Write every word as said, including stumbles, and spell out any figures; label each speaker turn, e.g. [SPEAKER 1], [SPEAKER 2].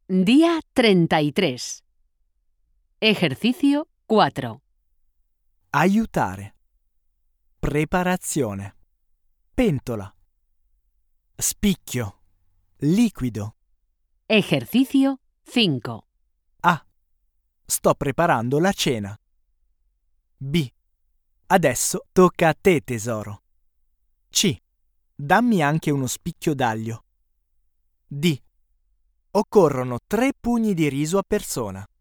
[SPEAKER 1] Día treinta y tres. Ejercicio cuatro.
[SPEAKER 2] Aiutare. Preparazione. Pentola. Spicchio. Liquido.
[SPEAKER 1] Ejercicio cinco.
[SPEAKER 2] A. Sto preparando la cena. B. Adesso tocca a te, tesoro. C. Dammi anche uno spicchio d'aglio. D. Occorrono tre pugni di riso a persona.